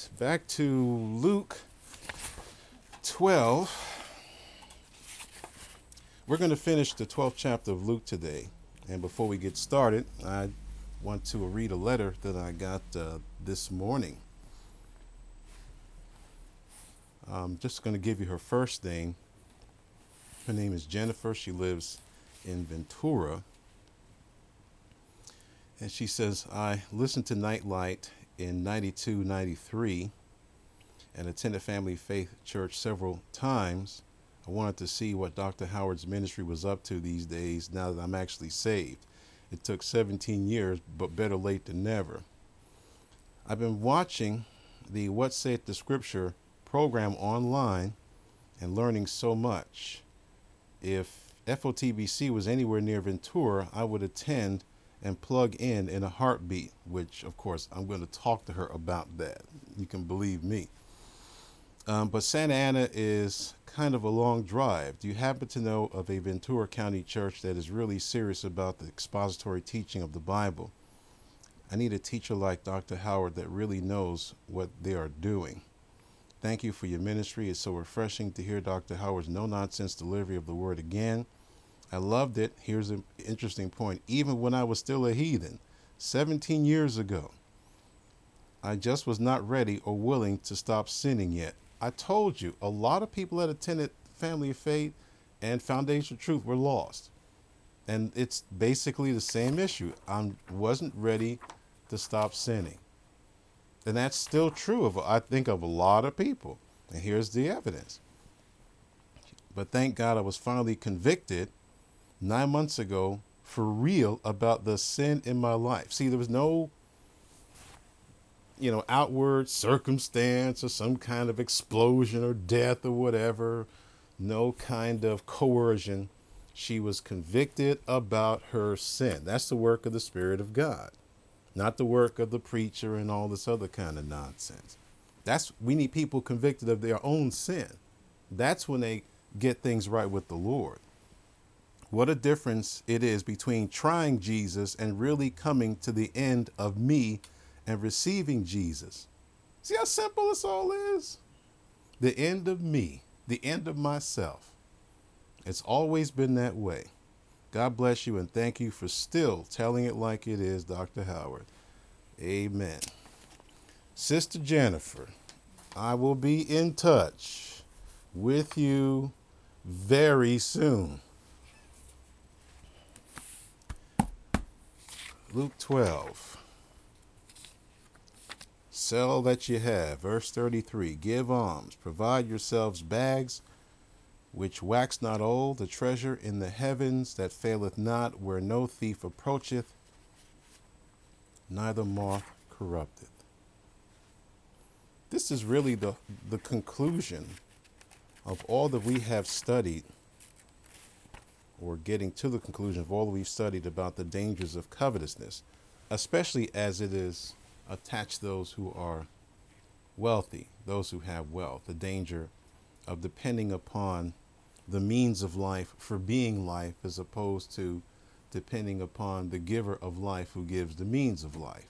back to Luke 12. We're going to finish the 12th chapter of Luke today. And before we get started, I want to read a letter that I got this morning. I'm just going to give you her first name. Her name is Jennifer. She lives in Ventura. And she says, I listened to Nightlight in 92, 93 and attended Family Faith Church several times. I wanted to see what Dr. Howard's ministry was up to these days now that I'm actually saved. It took 17 years, but better late than never. I've been watching the What Saith the Scripture program online and learning so much. If FOTBC was anywhere near Ventura, I would attend and plug in a heartbeat, which, of course, I'm going to talk to her about that. You can believe me. But Santa Ana is kind of a long drive. Do you happen to know of a Ventura County church that is really serious about the expository teaching of the Bible? I need a teacher like Dr. Howard that really knows what they are doing. Thank you for your ministry. It's so refreshing to hear Dr. Howard's no-nonsense delivery of the word again. I loved it. Here's an interesting point. Even when I was still a heathen, 17 years ago, I just was not ready or willing to stop sinning yet. I told you, a lot of people that attended Family of Faith and Foundation of Truth were lost. And it's basically the same issue. I wasn't ready to stop sinning. And that's still true of, I think, of a lot of people. And here's the evidence. But thank God I was finally convicted 9 months ago for real about the sin in my life. See, there was no, outward circumstance or some kind of explosion or death or whatever. No kind of coercion. She was convicted about her sin. That's the work of the Spirit of God, not the work of the preacher and all this other kind of nonsense. We need people convicted of their own sin. That's when they get things right with the Lord. What a difference it is between trying Jesus and really coming to the end of me and receiving Jesus. See how simple this all is? The end of me, the end of myself. It's always been that way. God bless you and thank you for still telling it like it is, Dr. Howard. Amen. Sister Jennifer, I will be in touch with you very soon. Luke 12. Sell that you have. Verse 33. Give alms. Provide yourselves bags which wax not old, the treasure in the heavens that faileth not, where no thief approacheth, neither moth corrupteth. This is really the conclusion of all that we have studied, or getting to the conclusion of all that we've studied about the dangers of covetousness, especially as it is attached to those who are wealthy, those who have wealth, the danger of depending upon the means of life for being life as opposed to depending upon the giver of life who gives the means of life.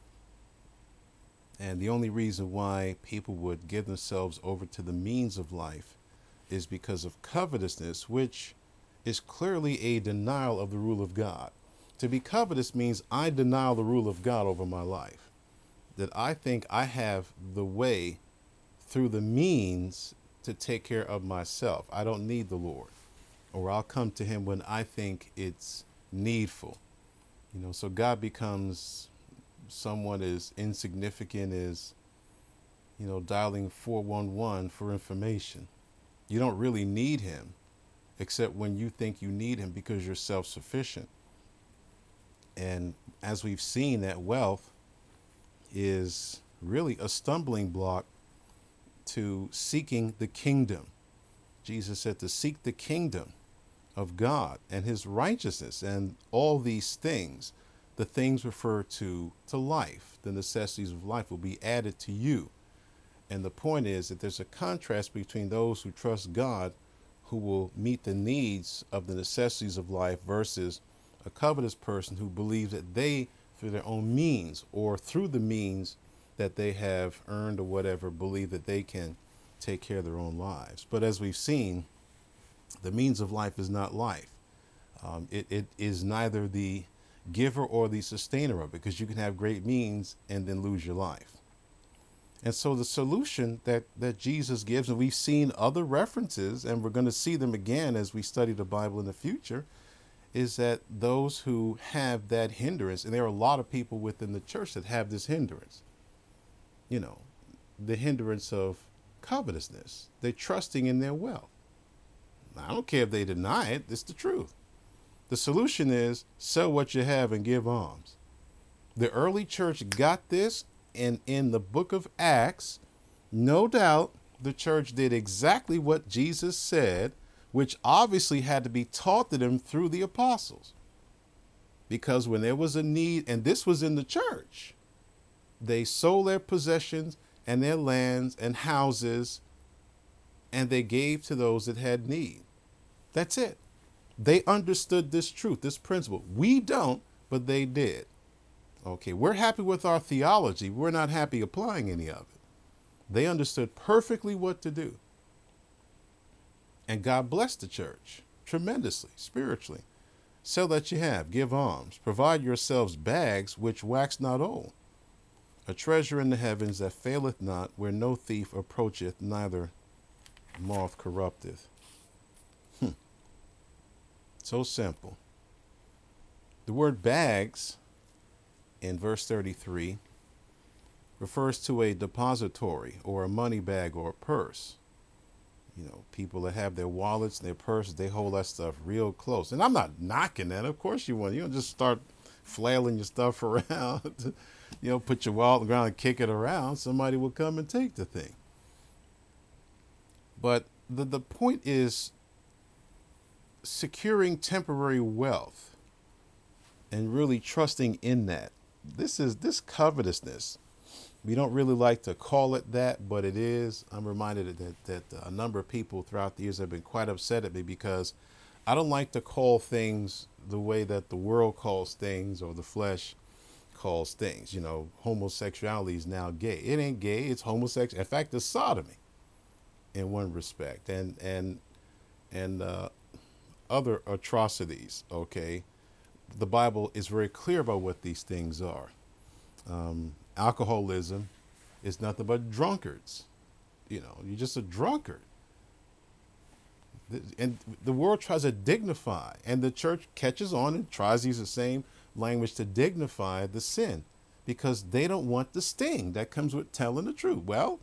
And the only reason why people would give themselves over to the means of life is because of covetousness, which is clearly a denial of the rule of God. To be covetous means I deny the rule of God over my life, that I think I have the way through the means to take care of myself. I don't need the Lord, or I'll come to him when I think it's needful. So God becomes someone as insignificant as, dialing 411 for information. You don't really need him, except when you think you need him because you're self-sufficient. And as we've seen, that wealth is really a stumbling block to seeking the kingdom. Jesus said to seek the kingdom of God and his righteousness, and all these things, the things refer to life, the necessities of life will be added to you. And the point is that there's a contrast between those who trust God, who will meet the needs of the necessities of life, versus a covetous person who believes that they, through their own means or through the means that they have earned or whatever, believe that they can take care of their own lives. But as we've seen, the means of life is not life. It is neither the giver or the sustainer of it, because you can have great means and then lose your life. And so the solution that Jesus gives, and we've seen other references, and we're going to see them again as we study the Bible in the future, is that those who have that hindrance, and there are a lot of people within the church that have this hindrance, the hindrance of covetousness. They're trusting in their wealth. I don't care if they deny it, it's the truth. The solution is sell what you have and give alms. The early church got this, and in the book of Acts, no doubt the church did exactly what Jesus said, which obviously had to be taught to them through the apostles. Because when there was a need, and this was in the church, they sold their possessions and their lands and houses, and they gave to those that had need. That's it. They understood this truth, this principle. We don't, but they did. Okay, we're happy with our theology. We're not happy applying any of it. They understood perfectly what to do. And God blessed the church tremendously, spiritually. Sell that you have, give alms, provide yourselves bags which wax not old, a treasure in the heavens that faileth not, where no thief approacheth, neither moth corrupteth. So simple. The word bags in verse 33 refers to a depository or a money bag or a purse. People that have their wallets and their purses, they hold that stuff real close. And I'm not knocking that. Of course you don't just start flailing your stuff around, put your wallet on the ground and kick it around. Somebody will come and take the thing. But the point is securing temporary wealth and really trusting in that. This covetousness. We don't really like to call it that, but it is. I'm reminded that a number of people throughout the years have been quite upset at me because I don't like to call things the way that the world calls things or the flesh calls things. Homosexuality is now gay. It ain't gay. It's homosexual. In fact, it's sodomy in one respect, and other atrocities. Okay, the Bible is very clear about what these things are. Alcoholism is nothing but drunkards. You're just a drunkard. And the world tries to dignify, and the church catches on and tries to use the same language to dignify the sin because they don't want the sting that comes with telling the truth. Well,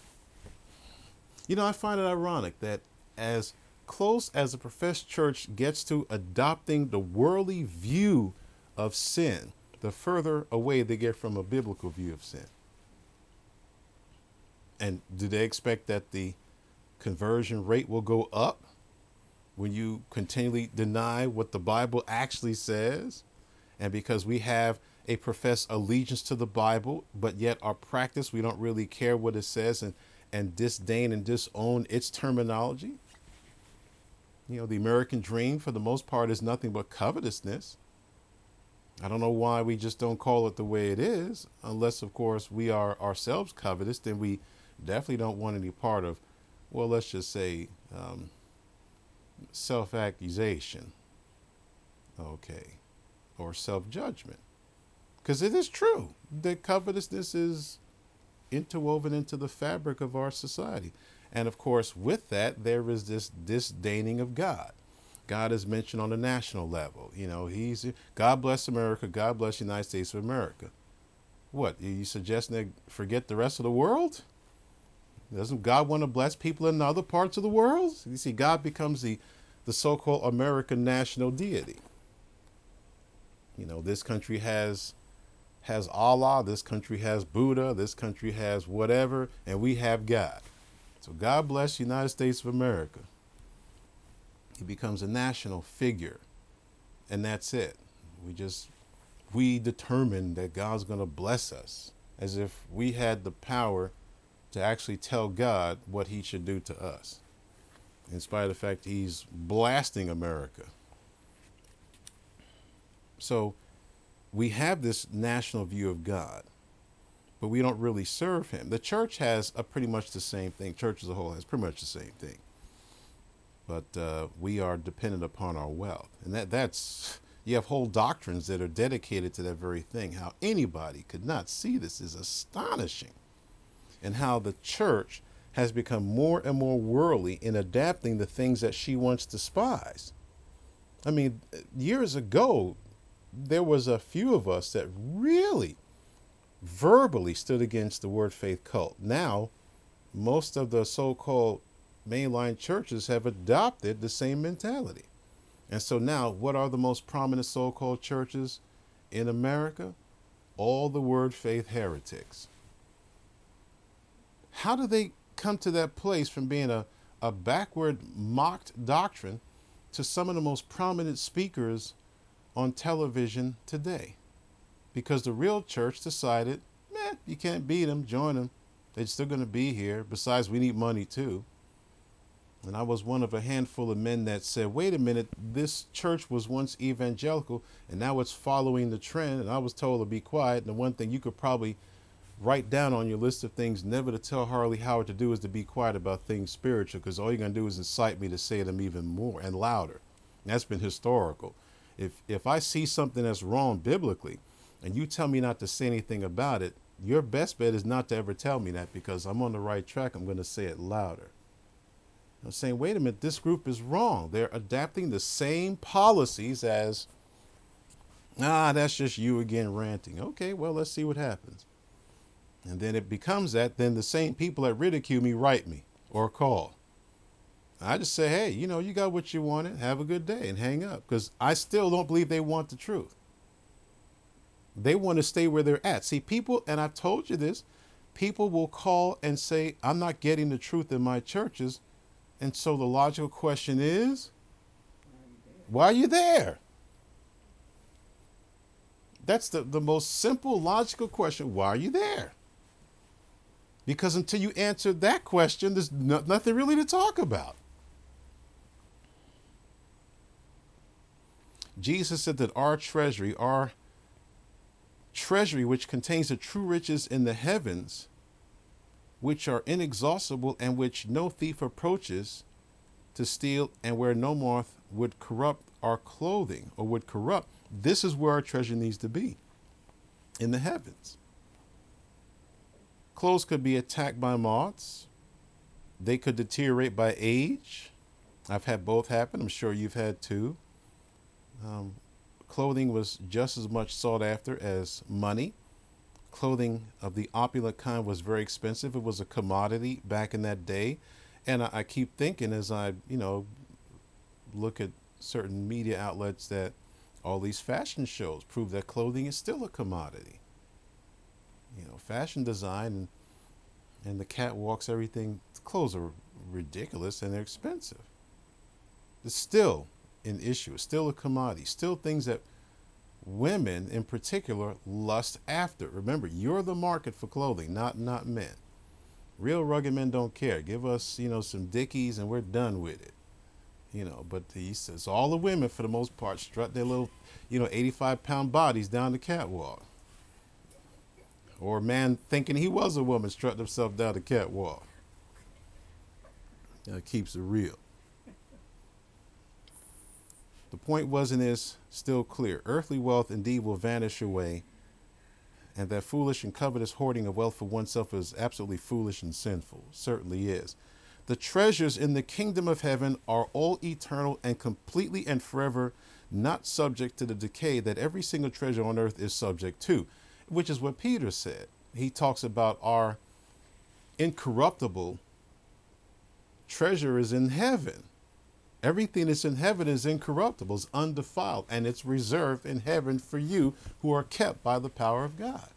I find it ironic that as close as the professed church gets to adopting the worldly view of sin, the further away they get from a biblical view of sin. And do they expect that the conversion rate will go up when you continually deny what the Bible actually says? And because we have a professed allegiance to the Bible, but yet our practice, we don't really care what it says and disdain and disown its terminology. The American dream, for the most part, is nothing but covetousness. I don't know why we just don't call it the way it is, unless, of course, we are ourselves covetous. Then we definitely don't want any part of, well, let's just say, self-accusation, okay, or self-judgment. Because it is true that covetousness is interwoven into the fabric of our society. And, of course, with that, there is this disdaining of God. God is mentioned on a national level. He's God bless America. God bless the United States of America. What, are you suggesting they forget the rest of the world? Doesn't God want to bless people in other parts of the world? You see, God becomes the so-called American national deity. This country has Allah. This country has Buddha. This country has whatever, and we have God. So God bless the United States of America. He becomes a national figure, and that's it. We determine that God's going to bless us as if we had the power to actually tell God what he should do to us, in spite of the fact he's blasting America. So we have this national view of God, but we don't really serve him. The church has a pretty much the same thing. Church as a whole has pretty much the same thing. But we are dependent upon our wealth. And that's, you have whole doctrines that are dedicated to that very thing. How anybody could not see this is astonishing. And how the church has become more and more worldly in adapting the things that she once despised. I mean, years ago, there was a few of us that really verbally stood against the word faith cult. Now, most of the so-called mainline churches have adopted the same mentality. And so now, what are the most prominent so-called churches in America? All the word faith heretics. How do they come to that place from being a backward mocked doctrine to some of the most prominent speakers on television today? Because the real church decided, you can't beat them, join them. They're still going to be here. Besides, we need money too. And I was one of a handful of men that said, wait a minute, this church was once evangelical and now it's following the trend. And I was told to be quiet. And the one thing you could probably write down on your list of things never to tell Harley Howard to do is to be quiet about things spiritual, because all you're going to do is incite me to say them even more and louder. And that's been historical. If I see something that's wrong biblically and you tell me not to say anything about it, your best bet is not to ever tell me that, because I'm on the right track. I'm going to say it louder. I'm saying, wait a minute, this group is wrong. They're adapting the same policies as, that's just you again ranting. Okay, well, let's see what happens. And then it becomes that, then the same people that ridicule me write me or call. I just say, hey, you got what you wanted. Have a good day, and hang up, because I still don't believe they want the truth. They want to stay where they're at. See, people, and I've told you this, people will call and say, I'm not getting the truth in my churches. And so the logical question is, why are you there? That's the most simple logical question. Why are you there? Because until you answer that question, there's nothing really to talk about. Jesus said that our treasury, which contains the true riches in the heavens, which are inexhaustible and which no thief approaches to steal, and where no moth would corrupt our clothing or would corrupt. This is where our treasure needs to be, in the heavens. Clothes could be attacked by moths. They could deteriorate by age. I've had both happen. I'm sure you've had too. Clothing was just as much sought after as money. Clothing of the opulent kind was very expensive. It was a commodity back in that day. And I keep thinking, as I, look at certain media outlets, that all these fashion shows prove that clothing is still a commodity. Fashion design and the catwalks, everything, clothes are ridiculous and they're expensive. It's still an issue. It's still a commodity. Still things that women in particular lust after. Remember, you're the market for clothing, not men. Real rugged men don't care. Give us, some Dickies and we're done with it. But he says all the women, for the most part, strut their little, 85-pound bodies down the catwalk. Or a man thinking he was a woman strutting himself down the catwalk. That keeps it real. The point was and is still clear. Earthly wealth indeed will vanish away, and that foolish and covetous hoarding of wealth for oneself is absolutely foolish and sinful. Certainly is. The treasures in the kingdom of heaven are all eternal and completely and forever not subject to the decay that every single treasure on earth is subject to, which is what Peter said. He talks about our incorruptible treasure is in heaven. Everything that's in heaven is incorruptible, is undefiled, and it's reserved in heaven for you who are kept by the power of God.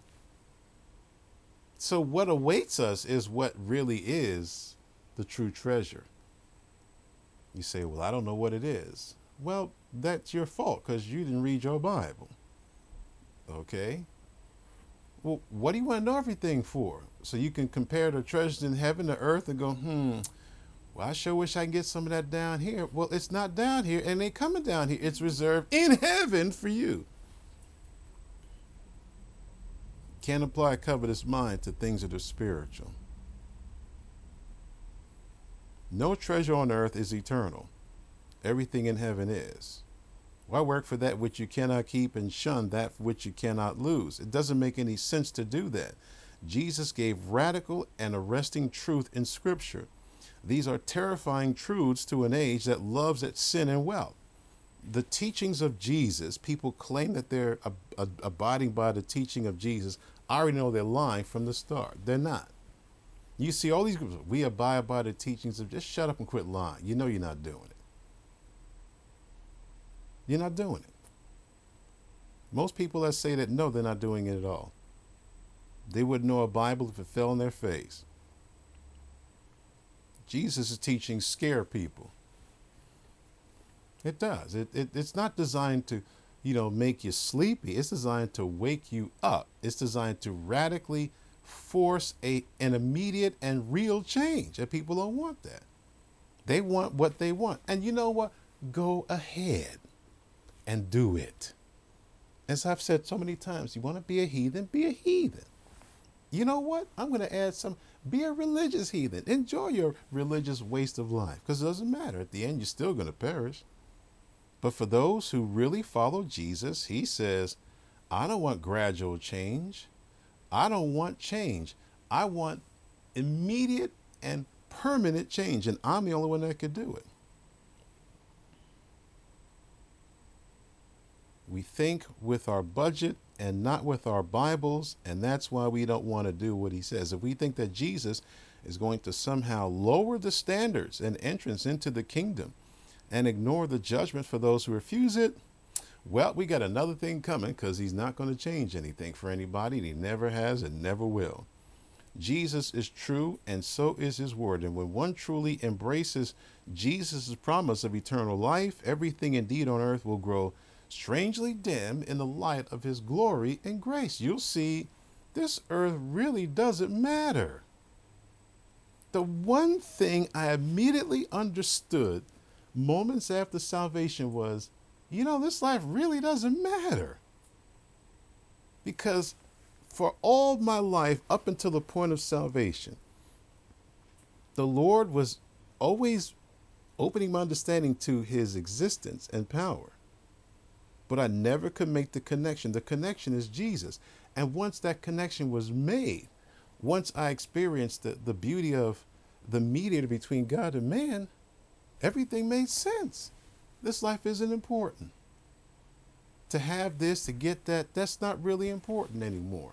So what awaits us is what really is the true treasure. You say, well, I don't know what it is. Well, that's your fault, because you didn't read your Bible. Okay? Well, what do you want to know everything for? So you can compare the treasures in heaven to earth and go, well, I sure wish I could get some of that down here. Well, it's not down here, and it ain't coming down here. It's reserved in heaven for you. Can't apply a covetous mind to things that are spiritual. No treasure on earth is eternal. Everything in heaven is. Why work for that which you cannot keep and shun that which you cannot lose? It doesn't make any sense to do that. Jesus gave radical and arresting truth in Scripture. These are terrifying truths to an age that loves its sin and wealth. The teachings of Jesus, people claim that they're abiding by the teaching of Jesus. I already know they're lying from the start. They're not. You see all these groups, we abide by the teachings of, just shut up and quit lying. You know you're not doing it. You're not doing it. Most people that say that, no, they're not doing it at all. They wouldn't know a Bible if it fell on their face. Jesus' teachings scare people. It does. It's not designed to, make you sleepy. It's designed to wake you up. It's designed to radically force an immediate and real change. And people don't want that. They want what they want. And you know what? Go ahead and do it. As I've said so many times, you want to be a heathen? Be a heathen. You know what? I'm going to add be a religious heathen. Enjoy your religious waste of life, because it doesn't matter. At the end, you're still going to perish. But for those who really follow Jesus, he says, I don't want gradual change. I don't want change. I want immediate and permanent change. And I'm the only one that could do it. We think with our budget and not with our Bibles, and that's why we don't want to do what he says. If we think that Jesus is going to somehow lower the standards and entrance into the kingdom and ignore the judgment for those who refuse it, well, we got another thing coming, because he's not going to change anything for anybody, and he never has and never will. Jesus is true, and so is his word. And when one truly embraces Jesus' promise of eternal life, everything indeed on earth will grow strangely dim in the light of his glory and grace. You'll see this earth really doesn't matter. The one thing I immediately understood moments after salvation was, this life really doesn't matter. Because for all my life, up until the point of salvation, the Lord was always opening my understanding to his existence and power. But I never could make the connection. The connection is Jesus. And once that connection was made, once I experienced the beauty of the mediator between God and man, everything made sense. This life isn't important. To have this, to get that, that's not really important anymore.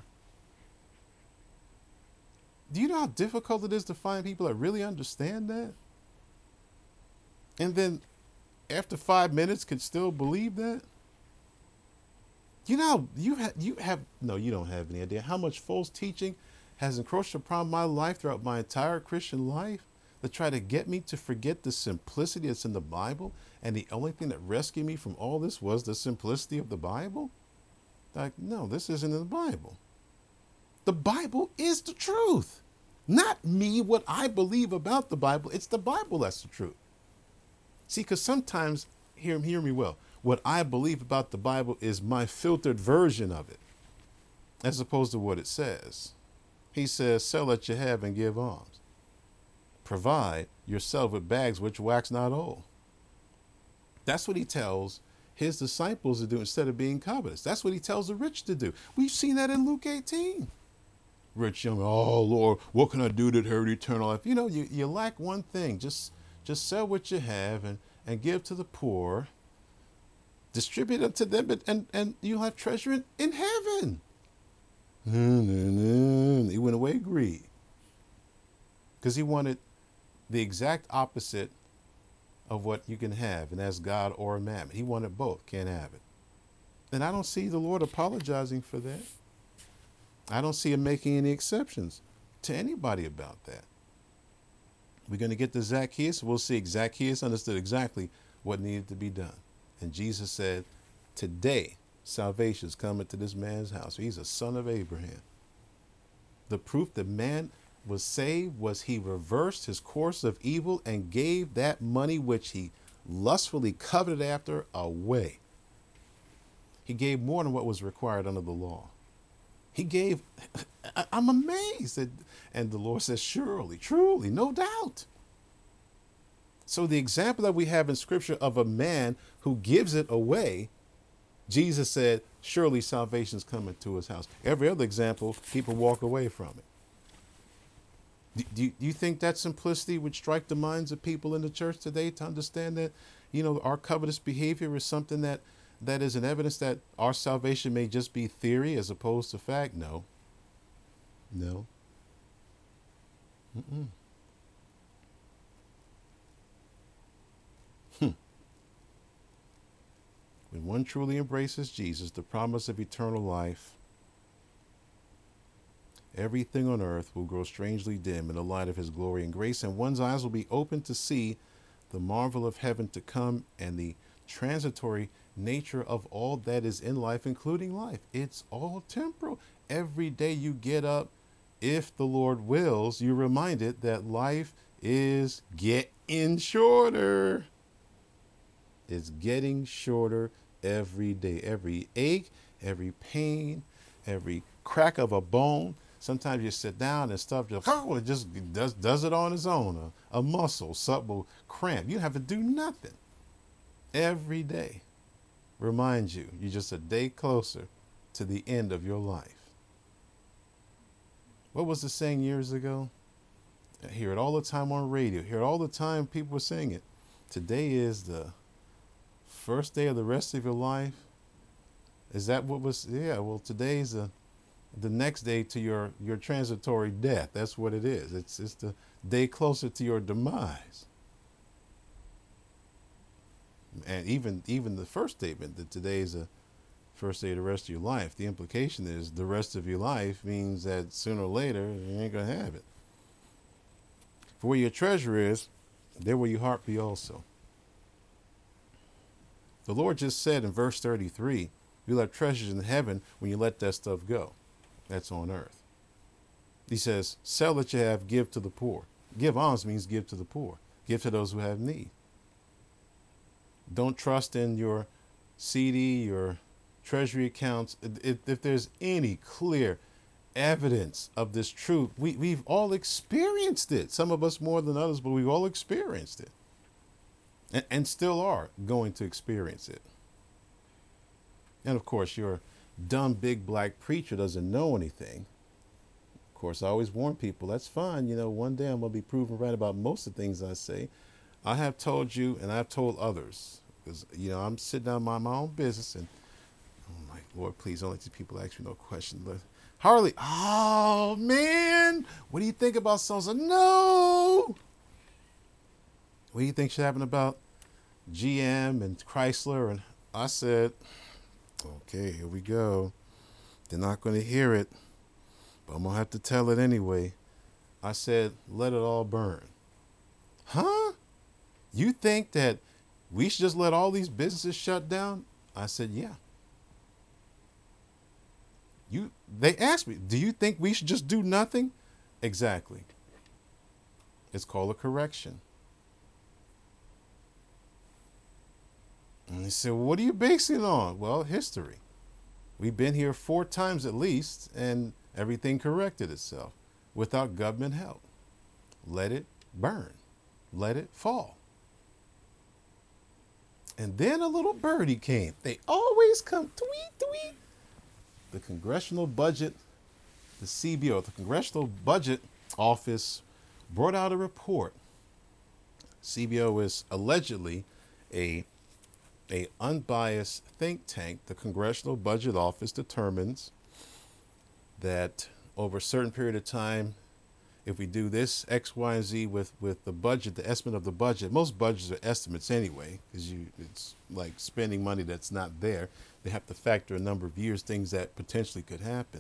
Do you know how difficult it is to find people that really understand that? And then after 5 minutes could still believe that? You don't have any idea how much false teaching has encroached upon my life throughout my entire Christian life, to try to get me to forget the simplicity that's in the Bible. And the only thing that rescued me from all this was the simplicity of the Bible. Like, no, this isn't in the Bible. The Bible is the truth. Not me, what I believe about the Bible. It's the Bible that's the truth. See, because sometimes, hear me well, what I believe about the Bible is my filtered version of it, as opposed to what it says. He says, sell what you have and give alms. Provide yourself with bags which wax not old. That's what he tells his disciples to do instead of being covetous. That's what he tells the rich to do. We've seen that in Luke 18. Rich young, oh Lord, what can I do to inherit eternal life? You lack one thing. Just sell what you have and give to the poor. Distribute it to them, and you'll have treasure in heaven. He went away greedy, because he wanted the exact opposite of what you can have, and that's God or mammon. He wanted both, can't have it. And I don't see the Lord apologizing for that. I don't see him making any exceptions to anybody about that. We're going to get to Zacchaeus. We'll see Zacchaeus understood exactly what needed to be done. And Jesus said, today salvation is coming to this man's house. He's a son of Abraham. The proof that man was saved was he reversed his course of evil and gave that money which he lustfully coveted after away. He gave more than what was required under the law. He gave, I'm amazed. And the Lord says, surely, truly, no doubt. So the example that we have in scripture of a man who gives it away, Jesus said, surely salvation is coming to his house. Every other example, people walk away from it. Do you think that simplicity would strike the minds of people in the church today to understand that, our covetous behavior is something that is an evidence that our salvation may just be theory as opposed to fact? No. No. Mm-mm. When one truly embraces Jesus, the promise of eternal life, everything on earth will grow strangely dim in the light of his glory and grace, and one's eyes will be open to see the marvel of heaven to come and the transitory nature of all that is in life, including life. It's all temporal. Every day you get up, if the Lord wills, you're reminded that life is getting shorter. It's getting shorter every day. Every ache, every pain, every crack of a bone. Sometimes you sit down and stuff just, it just does it on its own. A muscle, something will cramp. You have to do nothing. Every day reminds you, you're just a day closer to the end of your life. What was the saying years ago? I hear it all the time on radio. Hear it all the time. People were saying it. Today is the first day of the rest of your life. Is that what was? Yeah. Well, today's the next day to your transitory death. That's what it is. It's the day closer to your demise. And even the first statement that today is the first day of the rest of your life. The implication is the rest of your life means that sooner or later you ain't gonna have it. For where your treasure is, there will your heart be also. The Lord just said in verse 33, you'll have treasures in heaven when you let that stuff go. That's on earth. He says, sell what you have, give to the poor. Give alms means give to the poor. Give to those who have need. Don't trust in your CD, your treasury accounts. If there's any clear evidence of this truth, we've all experienced it. Some of us more than others, but we've all experienced it and still are going to experience it. And of course, your dumb big black preacher doesn't know anything. Of course, I always warn people, that's fine. One day I'm going to be proven right about most of the things I say. I have told you and I've told others because, I'm sitting down my own business and, oh my Lord, please don't let these people ask me no questions. But Harley, oh man, what do you think about so-and-so? No. What do you think should happen about GM and Chrysler? And I said, okay, here we go. They're not going to hear it, but I'm going to have to tell it anyway. I said, let it all burn. Huh? You think that we should just let all these businesses shut down? I said, yeah. They asked me, do you think we should just do nothing? Exactly. It's called a correction. And they said, well, what are you basing it on? Well, history. We've been here 4 times at least, and everything corrected itself without government help. Let it burn. Let it fall. And then a little birdie came. They always come, tweet, tweet. The Congressional Budget, the CBO, the Congressional Budget Office, brought out a report. CBO is allegedly a unbiased think tank. The Congressional Budget Office determines that over a certain period of time, if we do this X, Y, and Z with the budget, the estimate of the budget, most budgets are estimates anyway, because it's like spending money that's not there. They have to factor a number of years, things that potentially could happen.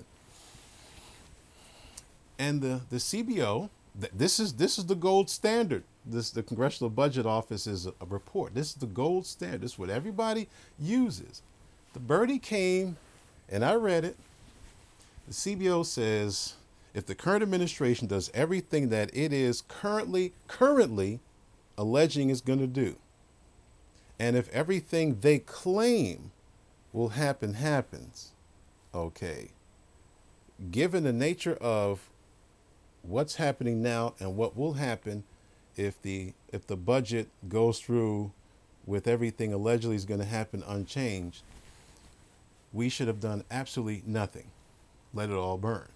And the CBO, this is the gold standard. The Congressional Budget Office is a report. This is the gold standard. This is what everybody uses. The birdie came, and I read it. The CBO says, if the current administration does everything that it is currently alleging it's going to do, and if everything they claim will happen happens, okay, given the nature of what's happening now and what will happen if the budget goes through with everything allegedly is going to happen unchanged, we should have done absolutely nothing. Let it all burn.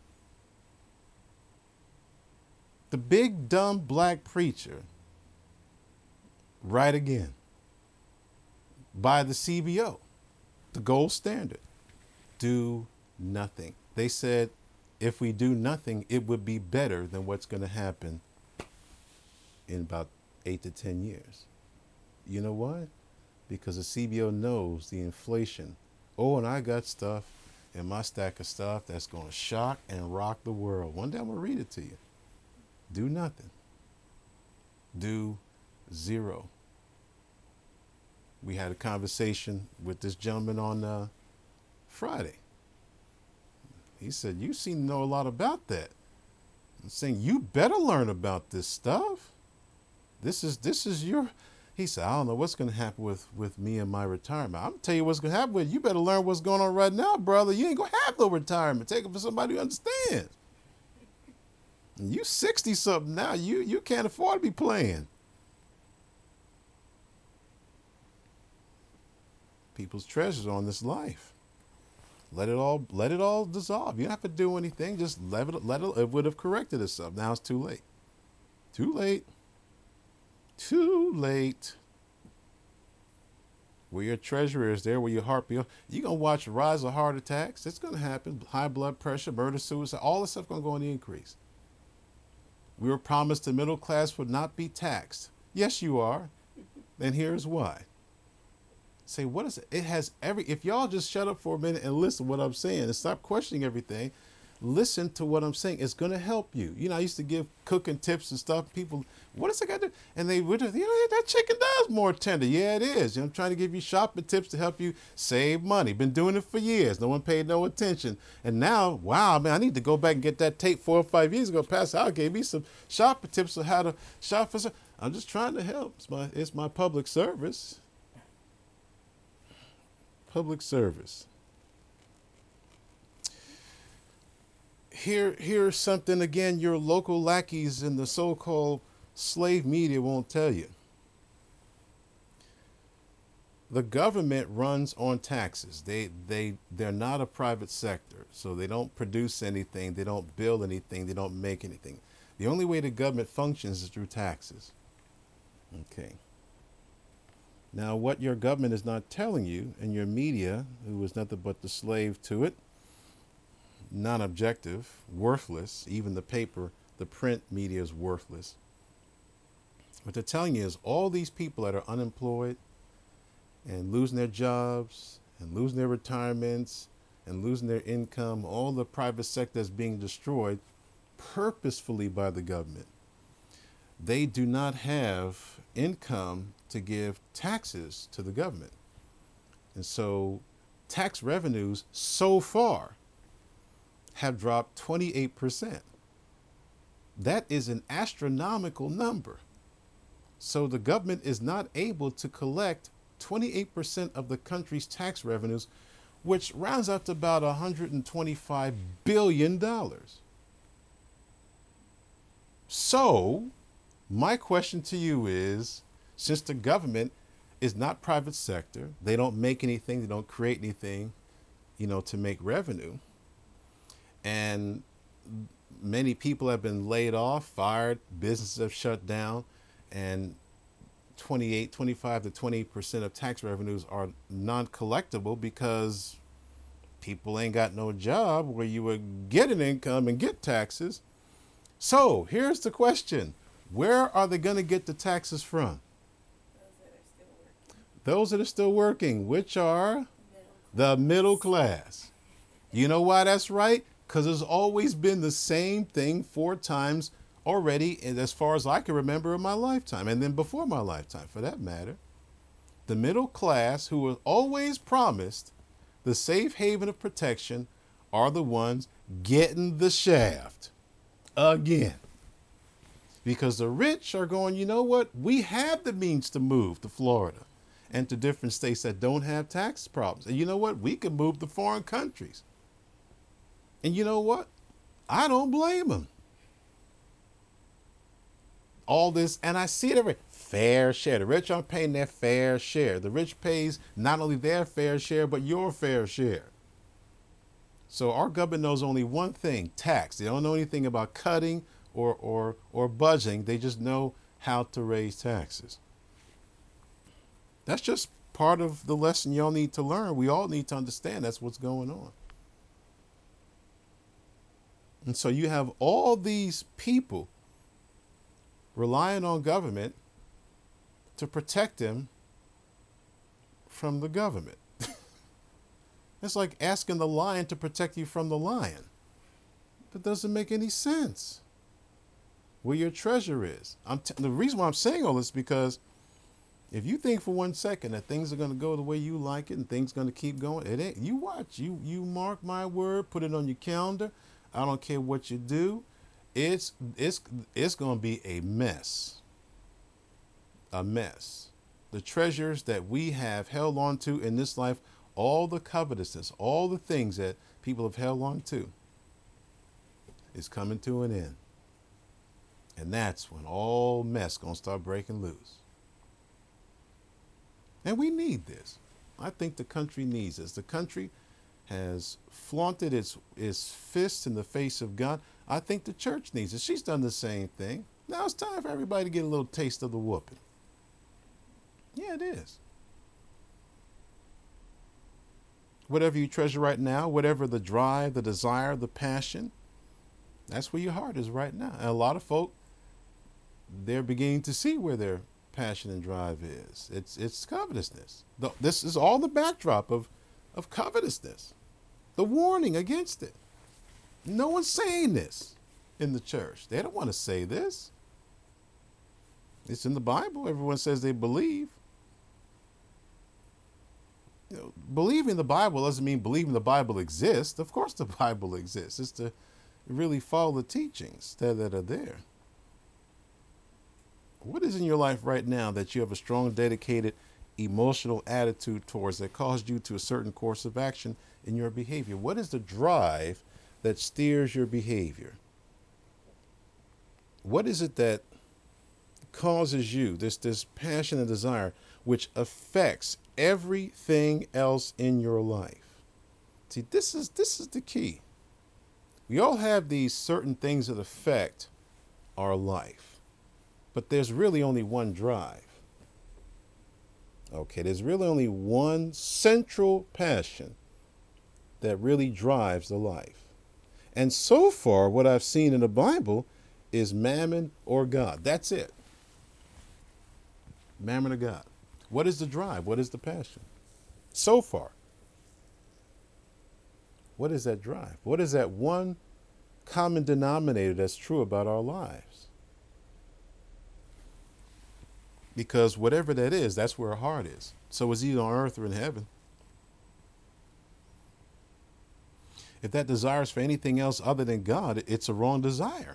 The big dumb black preacher, right again, by the CBO, the gold standard, do nothing. They said if we do nothing, it would be better than what's going to happen in about 8 to 10 years. You know why? Because the CBO knows the inflation. Oh, and I got stuff in my stack of stuff that's going to shock and rock the world. One day I'm going to read it to you. Do nothing. Do zero. We had a conversation with this gentleman on Friday. He said, you seem to know a lot about that. I'm saying, you better learn about this stuff. This is your, he said, I don't know what's going to happen with me and my retirement. I'm going to tell you what's going to happen with you. You better learn what's going on right now, brother. You ain't going to have no retirement. Take it for somebody who understands. And you 60 something now. You can't afford to be playing. People's treasures on this life. Let it all dissolve. You don't have to do anything. Just let it would have corrected itself. Now it's too late. Too late. Too late. Where your treasure is, there where your heart be. You're going to watch a rise of heart attacks. It's going to happen. High blood pressure, murder, suicide, all this stuff going to go on the increase. We were promised the middle class would not be taxed. Yes, you are. And here's why. Say, what is it? It has if y'all just shut up for a minute and listen to what I'm saying and stop questioning everything, listen to what I'm saying. It's going to help you. You know, I used to give cooking tips and stuff. People, what is it got to do? And they would, that chicken does more tender. Yeah, it is. I'm trying to give you shopping tips to help you save money. Been doing it for years. No one paid no attention. And now, wow, man, I need to go back and get that tape 4 or 5 years ago. Pastor Al gave me some shopping tips on how to shop for. I'm just trying to help. It's my public service. Public service. Here's something again your local lackeys in the so-called slave media won't tell you. The government runs on taxes. They're not a private sector, so they don't produce anything, they don't build anything, they don't make anything. The only way the government functions is through taxes. Okay. Now, what your government is not telling you, and your media, who is nothing but the slave to it, non-objective, worthless, even the paper, the print media is worthless. What they're telling you is all these people that are unemployed and losing their jobs and losing their retirements and losing their income, all the private sector is being destroyed purposefully by the government. They do not have income to give taxes to the government. And so tax revenues so far have dropped 28%. That is an astronomical number. So the government is not able to collect 28% of the country's tax revenues, which rounds up to about $125 billion. So my question to you is, since the government is not private sector, they don't make anything, they don't create anything, to make revenue, and many people have been laid off, fired, businesses have shut down, and 25 to 28% of tax revenues are non-collectible because people ain't got no job where you would get an income and get taxes. So here's the question. Where are they going to get the taxes from? Those that are still working, which are the middle class. You know why that's right? Because there's always been the same thing 4 times already, and as far as I can remember in my lifetime, and then before my lifetime, for that matter. The middle class, who were always promised the safe haven of protection, are the ones getting the shaft again. Because the rich are going, you know what? We have the means to move to Florida and to different states that don't have tax problems. And you know what? We can move to foreign countries. And you know what? I don't blame them. All this, and I see it every fair share. The rich aren't paying their fair share. The rich pays not only their fair share, but your fair share. So our government knows only one thing: tax. They don't know anything about cutting or budgeting. They just know how to raise taxes. That's just part of the lesson y'all need to learn. We all need to understand that's what's going on. And so you have all these people relying on government to protect them from the government. It's like asking the lion to protect you from the lion. That doesn't make any sense. Where your treasure is. The reason why I'm saying all this is because if you think for 1 second that things are going to go the way you like it and things are going to keep going, it ain't. You watch. You mark my word. Put it on your calendar. I don't care what you do. It's going to be a mess. A mess. The treasures that we have held on to in this life, all the covetousness, all the things that people have held on to, is coming to an end. And that's when all mess going to start breaking loose. And we need this. I think the country needs this. The country has flaunted its fist in the face of God. I think the church needs it. She's done the same thing. Now it's time for everybody to get a little taste of the whooping. Yeah, it is. Whatever you treasure right now, whatever the drive, the desire, the passion, that's where your heart is right now. And a lot of folk, they're beginning to see where their passion and drive is. It's covetousness. This is all the backdrop of covetousness. The warning against it. No one's saying this in the church. They don't want to say this. It's in the Bible. Everyone says they believe. Believing the Bible doesn't mean believing the Bible exists. Of course the Bible exists. It's to really follow the teachings that are there. What is in your life right now that you have a strong, dedicated, emotional attitude towards that caused you to a certain course of action in your behavior? What is the drive that steers your behavior? What is it that causes you this passion and desire which affects everything else in your life? See, this is the key. We all have these certain things that affect our life, but there's really only one drive. Okay, there's really only one central passion that really drives the life. And so far, what I've seen in the Bible is mammon or God. That's it. Mammon or God. What is the drive? What is the passion? So far. What is that drive? What is that one common denominator that's true about our lives? Because whatever that is, that's where our heart is. So it's either on earth or in heaven. If that desire is for anything else other than God, it's a wrong desire.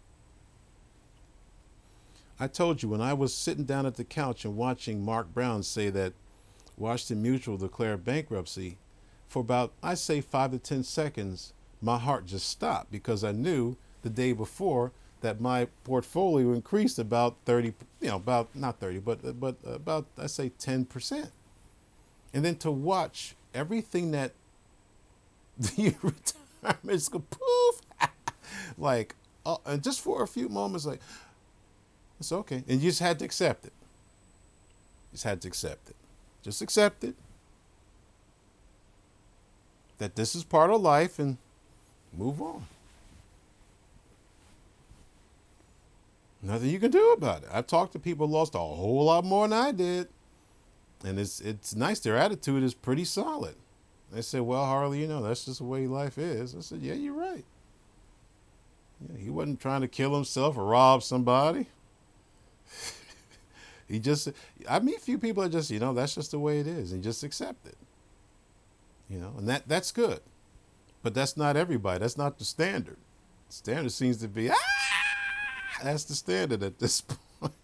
I told you when I was sitting down at the couch and watching Mark Brown say that Washington Mutual declared bankruptcy, for about, I say 5 to 10 seconds, my heart just stopped because I knew the day before that my portfolio increased about 30, about not 30, but about, I say 10%. And then to watch everything that the retirements go poof, like, and just for a few moments, like, it's okay. And you just had to accept it. Just had to accept it. Just accept it. That this is part of life and move on. Nothing you can do about it. I've talked to people who lost a whole lot more than I did. And it's nice. Their attitude is pretty solid. They said, well, Harley, that's just the way life is. I said, yeah, you're right. Yeah, he wasn't trying to kill himself or rob somebody. I meet a few people that just, that's just the way it is, and just accept it. And that's good. But that's not everybody. That's not the standard. The standard seems to be, that's the standard at this point.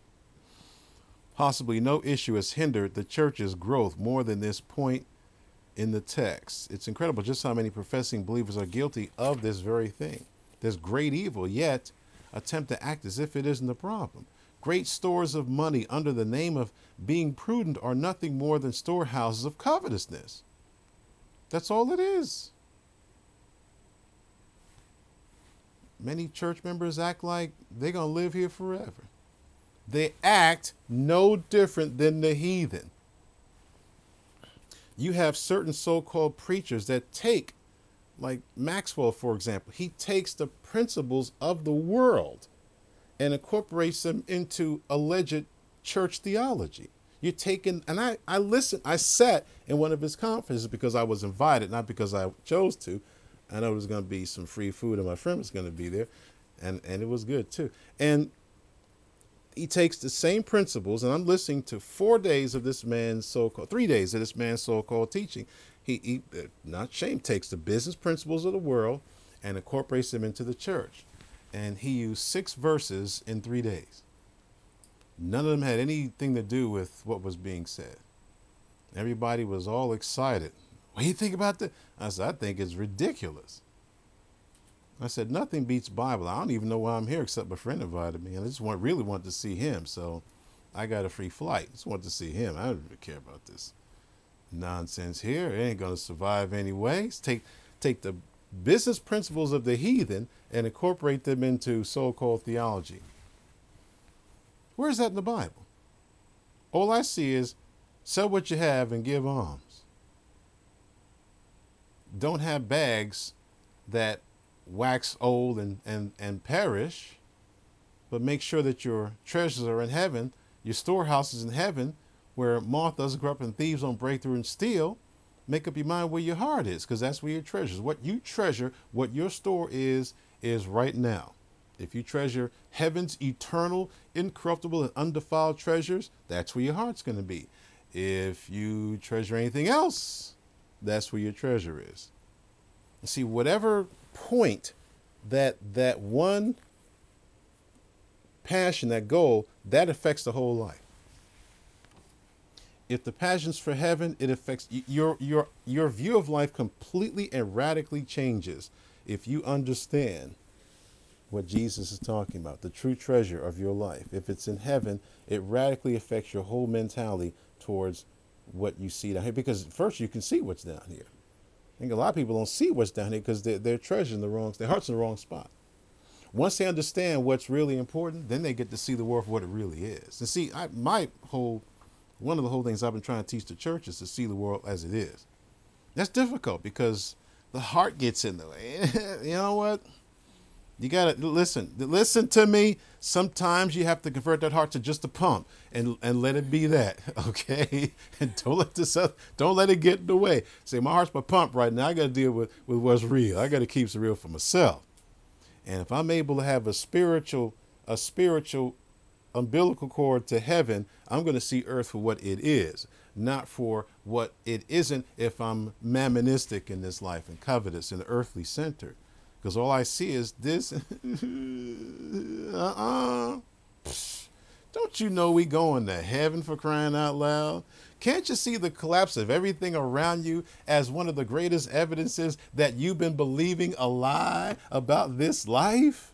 Possibly no issue has hindered the church's growth more than this point in the text. It's incredible just how many professing believers are guilty of this very thing. There's great evil, yet attempt to act as if it isn't a problem. Great stores of money under the name of being prudent are nothing more than storehouses of covetousness. That's all it is. Many church members act like they're going to live here forever. They act no different than the heathen. You have certain so-called preachers that take, like Maxwell, for example, he takes the principles of the world and incorporates them into alleged church theology. You're taking, and I listened, I sat in one of his conferences because I was invited, not because I chose to. I know there was going to be some free food and my friend was going to be there, and it was good too. And he takes the same principles, and I'm listening to 4 days of this man's so-called, 3 days of this man's so-called teaching. He not shame, takes the business principles of the world and incorporates them into the church. And he used 6 verses in 3 days. None of them had anything to do with what was being said. Everybody was all excited. What do you think about that? I said, I think it's ridiculous. I said, nothing beats Bible. I don't even know why I'm here except my friend invited me. And I just really want to see him. So I got a free flight. Just want to see him. I don't really care about this nonsense here. It ain't going to survive anyways. Take the business principles of the heathen and incorporate them into so-called theology. Where is that in the Bible? All I see is sell what you have and give alms. Don't have bags that wax old and perish, but make sure that your treasures are in heaven, your storehouses in heaven, where moth doesn't grow up and thieves don't break through and steal. Make up your mind where your heart is, because that's where your treasure is. What you treasure, what your store is right now. If you treasure heaven's eternal, incorruptible, and undefiled treasures, that's where your heart's going to be. If you treasure anything else, that's where your treasure is. And see, whatever point that one passion, that goal, that affects the whole life. If the passion's for heaven, it affects your view of life completely and radically changes if you understand what Jesus is talking about, the true treasure of your life. If it's in heaven, it radically affects your whole mentality towards what you see down here. Because first you can see what's down here. I think a lot of people don't see what's down here because their treasure in the wrong, their heart's in the wrong spot. Once they understand what's really important, then they get to see the world for what it really is. And see, one of the whole things I've been trying to teach the church is to see the world as it is. That's difficult because the heart gets in the way. You know what? You got to listen to me. Sometimes you have to convert that heart to just a pump and let it be that. Okay. And don't let it get in the way. Say, my heart's my pump right now. I got to deal with what's real. I got to keep it real for myself. And if I'm able to have a spiritual umbilical cord to heaven, I'm going to see earth for what it is, not for what it isn't if I'm mammonistic in this life and covetous and earthly centered. Because all I see is this. Don't you know we going to heaven, for crying out loud? Can't you see the collapse of everything around you as one of the greatest evidences that you've been believing a lie about this life?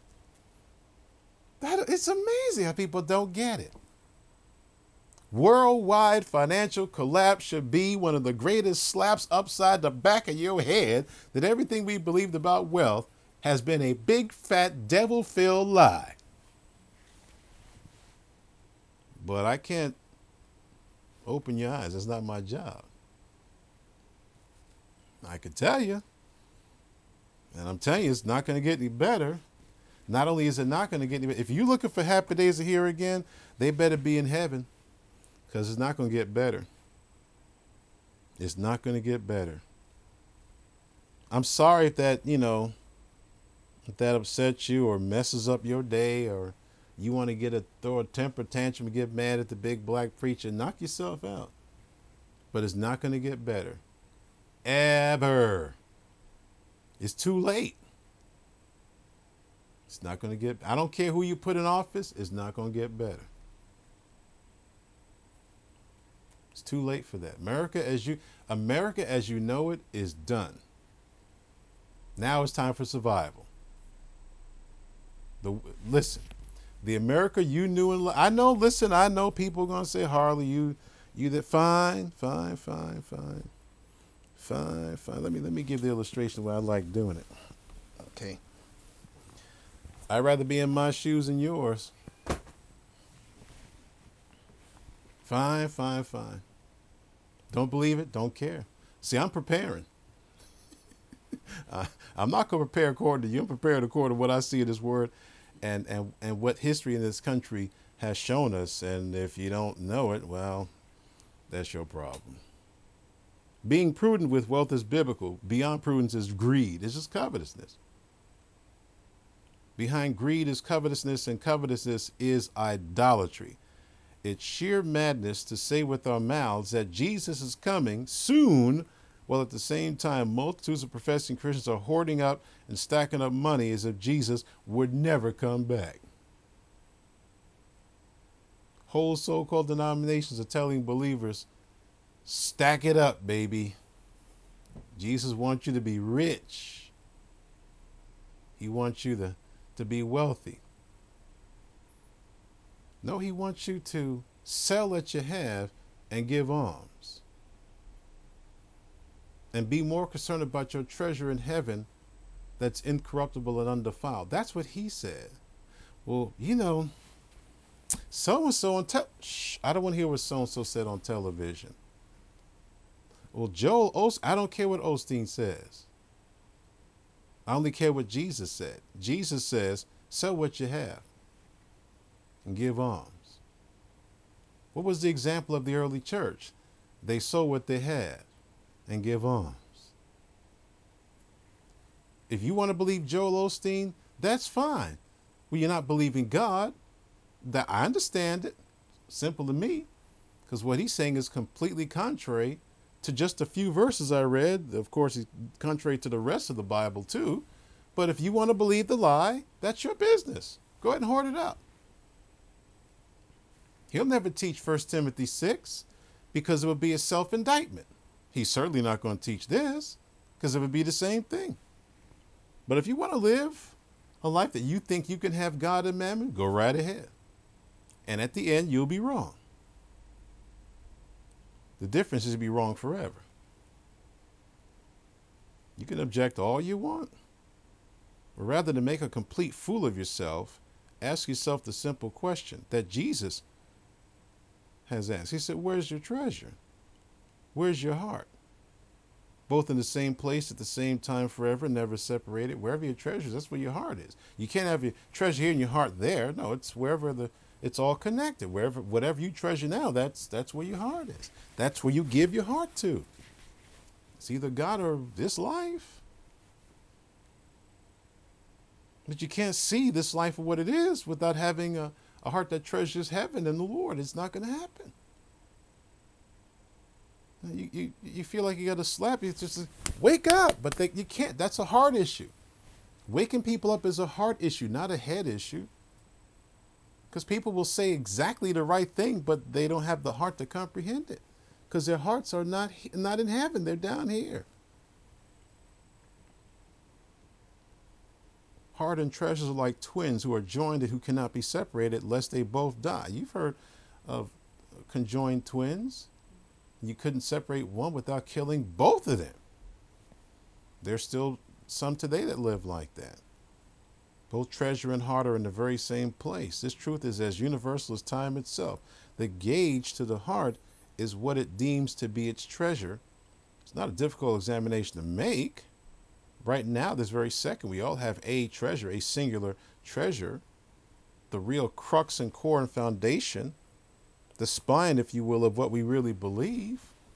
It's amazing how people don't get it. Worldwide financial collapse should be one of the greatest slaps upside the back of your head, that everything we believed about wealth has been a big, fat, devil-filled lie. But I can't open your eyes. That's not my job. I could tell you, and I'm telling you, it's not going to get any better. Not only is it not going to get any better, if you're looking for happy days of here again, they better be in heaven, because it's not going to get better. It's not going to get better. I'm sorry if that, if that upsets you or messes up your day, or you want to throw a temper tantrum and get mad at the big black preacher. Knock yourself out. But it's not going to get better. Ever. It's too late. It's not going to get, I don't care who you put in office, it's not going to get better. It's too late for that. America as you know it is done. Now it's time for survival. Listen, the America you knew and I know. Listen, I know people are gonna say, Harley, you that fine. Let me give the illustration where I like doing it. Okay. I'd rather be in my shoes than yours. Fine. Don't believe it, don't care. See, I'm preparing. I'm not going to prepare according to you. I'm prepared according to what I see in this word and what history in this country has shown us. And if you don't know it, well, that's your problem. Being prudent with wealth is biblical. Beyond prudence is greed. It's just covetousness. Behind greed is covetousness, and covetousness is idolatry. It's sheer madness to say with our mouths that Jesus is coming soon, while at the same time multitudes of professing Christians are hoarding up and stacking up money as if Jesus would never come back. Whole so-called denominations are telling believers, stack it up, baby. Jesus wants you to be rich. He wants you to be wealthy. No, he wants you to sell what you have and give alms. And be more concerned about your treasure in heaven that's incorruptible and undefiled. That's what he said. Well, so-and-so on I don't want to hear what so-and-so said on television. Well, Joel Osteen, I don't care what Osteen says. I only care what Jesus said. Jesus says, sell what you have and give alms. What was the example of the early church? They sold what they had and give alms. If you want to believe Joel Osteen, that's fine. Well, you're not believing God. That I understand it. Simple to me. Because what he's saying is completely contrary to just a few verses I read. Of course, he's contrary to the rest of the Bible too. But if you want to believe the lie, that's your business. Go ahead and hoard it up. He'll never teach 1 Timothy 6 because it would be a self-indictment. He's certainly not going to teach this because it would be the same thing. But if you want to live a life that you think you can have God and mammon, go right ahead. And at the end, you'll be wrong. The difference is to be wrong forever. You can object all you want. But rather than make a complete fool of yourself, ask yourself the simple question that Jesus has asked. He said, where's your treasure? Where's your heart? Both in the same place at the same time forever, never separated. Wherever your treasure is, that's where your heart is. You can't have your treasure here and your heart there. No, it's wherever it's all connected. Whatever you treasure now, that's where your heart is. That's where you give your heart to. It's either God or this life. But you can't see this life for what it is without having a heart that treasures heaven and the Lord. It's not going to happen. You feel like you got to slap you. It's just wake up, but you can't. That's a heart issue. Waking people up is a heart issue, not a head issue. Because people will say exactly the right thing, but they don't have the heart to comprehend it. Because their hearts are not in heaven. They're down here. Heart and treasures are like twins who are joined and who cannot be separated lest they both die. You've heard of conjoined twins. You couldn't separate one without killing both of them. There's still some today that live like that. Both treasure and heart are in the very same place. This truth is as universal as time itself. The gauge to the heart is what it deems to be its treasure. It's not a difficult examination to make. Right now, this very second, we all have a treasure, a singular treasure, the real crux and core and foundation, the spine, if you will, of what we really believe,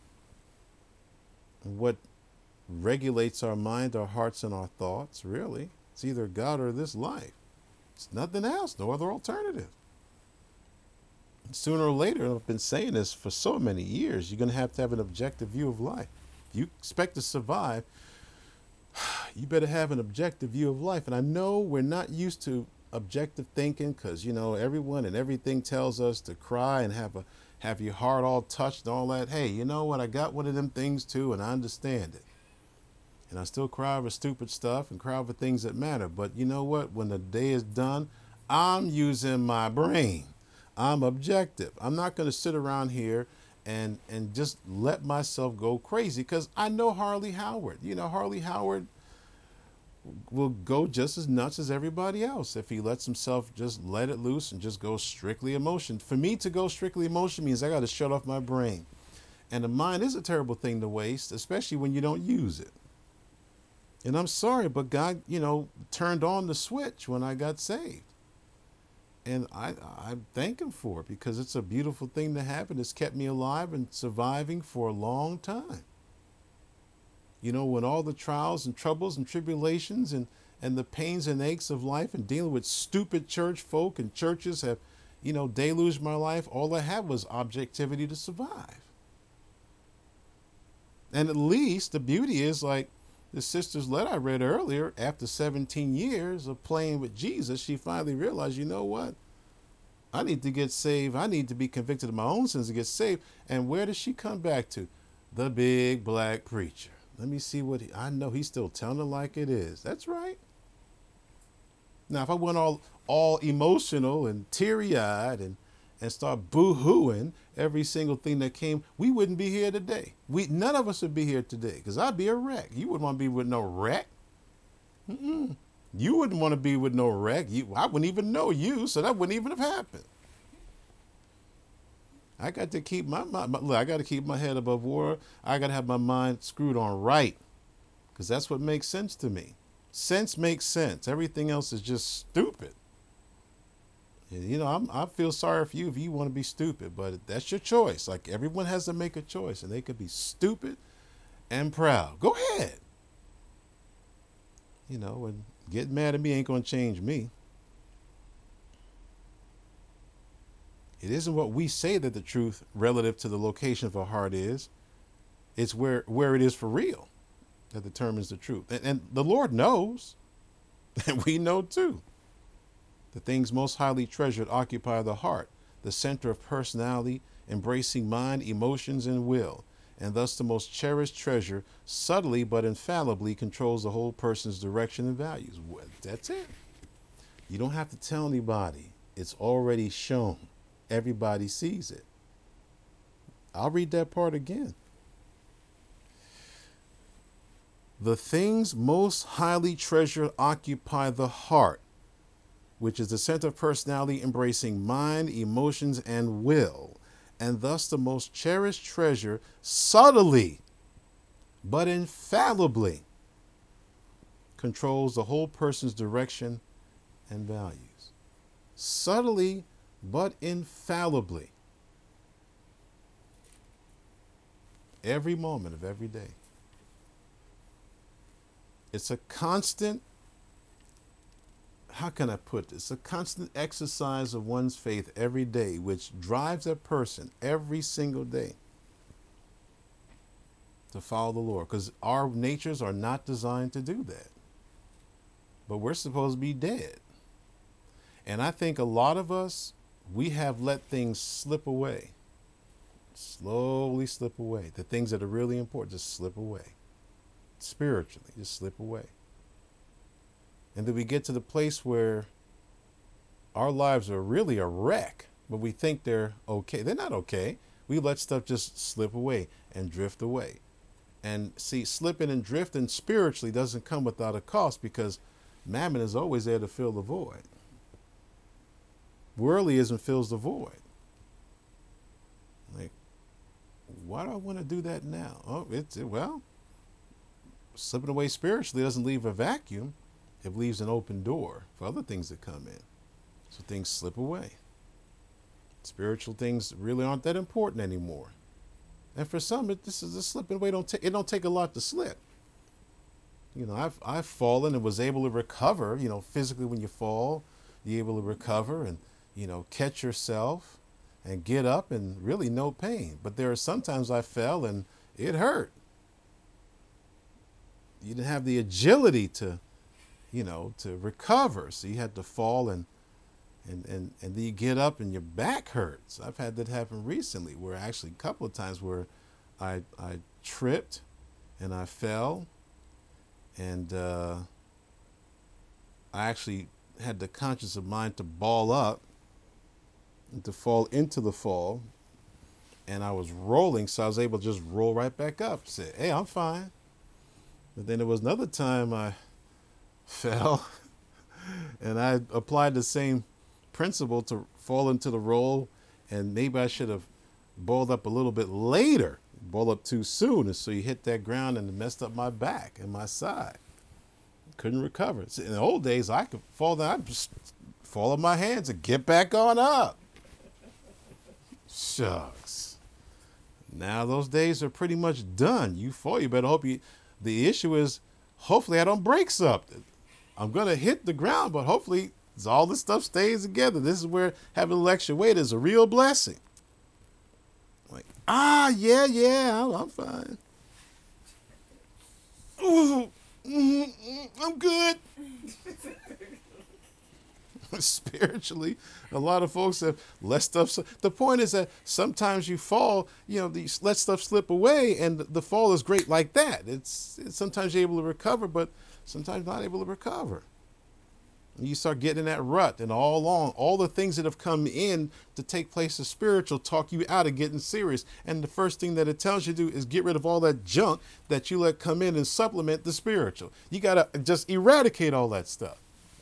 and what regulates our mind, our hearts, and our thoughts, really. It's either God or this life. It's nothing else, no other alternative. And sooner or later, I've been saying this for so many years, you're going to have an objective view of life. If you expect to survive, you better have an objective view of life. And I know we're not used to objective thinking because, everyone and everything tells us to cry and have your heart all touched and all that. Hey, you know what? I got one of them things too, and I understand it. And I still cry over stupid stuff and cry over things that matter. But you know what? When the day is done, I'm using my brain. I'm objective. I'm not going to sit around here and just let myself go crazy, because I know Harley Howard. You know, Harley Howard will go just as nuts as everybody else if he lets himself just let it loose and just go strictly emotion. For me to go strictly emotion means I got to shut off my brain. And the mind is a terrible thing to waste, especially when you don't use it. And I'm sorry, but God, turned on the switch when I got saved. And I thank him for it, because it's a beautiful thing to have, and it's kept me alive and surviving for a long time. When all the trials and troubles and tribulations and the pains and aches of life and dealing with stupid church folk and churches have, deluged my life, all I had was objectivity to survive. And at least the beauty is, like the sister's letter I read earlier, after 17 years of playing with Jesus, she finally realized, you know what? I need to get saved. I need to be convicted of my own sins to get saved. And where does she come back to? The big black preacher. Let me see what I know. He's still telling it like it is. That's right. Now, if I went all emotional and teary-eyed and start boo-hooing every single thing that came, we wouldn't be here today. None of us would be here today, because I'd be a wreck. You wouldn't want to be with no wreck. Mm-mm. You wouldn't want to be with no wreck. I wouldn't even know you, so that wouldn't even have happened. I got to keep I got to keep my head above water. I got to have my mind screwed on right, because that's what makes sense to me. Sense makes sense. Everything else is just stupid. I feel sorry for you if you want to be stupid, but that's your choice. Like, everyone has to make a choice, and they could be stupid and proud. Go ahead. And getting mad at me ain't going to change me. It isn't what we say that the truth relative to the location of our heart is. It's where it is for real that determines the truth. And the Lord knows, and we know too. The things most highly treasured occupy the heart, the center of personality, embracing mind, emotions, and will. And thus the most cherished treasure subtly but infallibly controls the whole person's direction and values. Well, that's it. You don't have to tell anybody. It's already shown. Everybody sees it. I'll read that part again. The things most highly treasured occupy the heart, which is the center of personality, embracing mind, emotions, and will. And thus the most cherished treasure subtly but infallibly controls the whole person's direction and values. Subtly but infallibly. Every moment of every day. It's a constant, how can I put this? A constant exercise of one's faith every day, which drives a person every single day to follow the Lord, because our natures are not designed to do that. But we're supposed to be dead. And I think a lot of us, we have let things slip away, slowly slip away. The things that are really important just slip away. Spiritually, just slip away. And then we get to the place where our lives are really a wreck, but we think they're okay. They're not okay. We let stuff just slip away and drift away. And see, slipping and drifting spiritually doesn't come without a cost, because mammon is always there to fill the void. Worldlyism fills the void. Like, why do I want to do that now? Well, slipping away spiritually doesn't leave a vacuum. It leaves an open door for other things to come in. So things slip away. Spiritual things really aren't that important anymore. And for some, this is a slipping away. It don't take a lot to slip. I've fallen and was able to recover. Physically, when you fall, you're able to recover and catch yourself and get up, and really no pain. But there are sometimes I fell and it hurt. You didn't have the agility to recover. So you had to fall and And then you get up and your back hurts. I've had that happen recently, where actually a couple of times where I tripped and I fell, and I actually had the conscience of mind to ball up and to fall into the fall, and I was rolling, so I was able to just roll right back up. Say, hey, I'm fine. But then there was another time I fell, and I applied the same principle to fall into the roll, and maybe I should have balled up a little bit later, balled up too soon, and so you hit that ground and it messed up my back and my side. Couldn't recover. In the old days, I could fall down, I'd just fall on my hands and get back on up. Shucks. Now those days are pretty much done. You fall, you better hope you. The issue is, hopefully I don't break something. I'm gonna hit the ground, but hopefully all this stuff stays together. This is where having a little extra weight is a real blessing. Like, yeah, I'm fine. Ooh, I'm good. Spiritually, a lot of folks have let stuff. The point is that sometimes you fall, you let stuff slip away, and the fall is great like that. It's sometimes you're able to recover, but sometimes not able to recover. And you start getting in that rut, and all along, all the things that have come in to take place of spiritual talk you out of getting serious. And the first thing that it tells you to do is get rid of all that junk that you let come in and supplement the spiritual. You got to just eradicate all that stuff.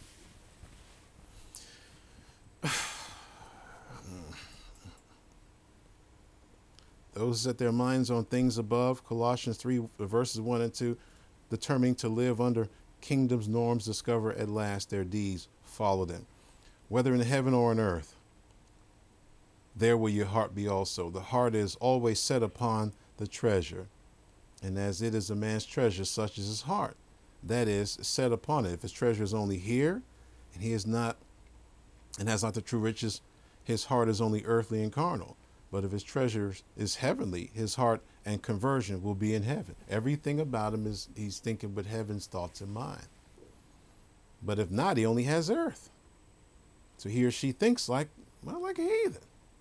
Those set their minds on things above, Colossians 3, verses 1 and 2, determining to live under kingdom's norms, discover at last their deeds follow them. Whether in heaven or on earth, there will your heart be also. The heart is always set upon the treasure, and as it is a man's treasure, such is his heart. That is, set upon it. If his treasure is only here, and he is not, and has not the true riches, his heart is only earthly and carnal. But if his treasure is heavenly, his heart and conversion will be in heaven. Everything about him is he's thinking with heaven's thoughts in mind. But if not, he only has earth. So he or she thinks like a heathen.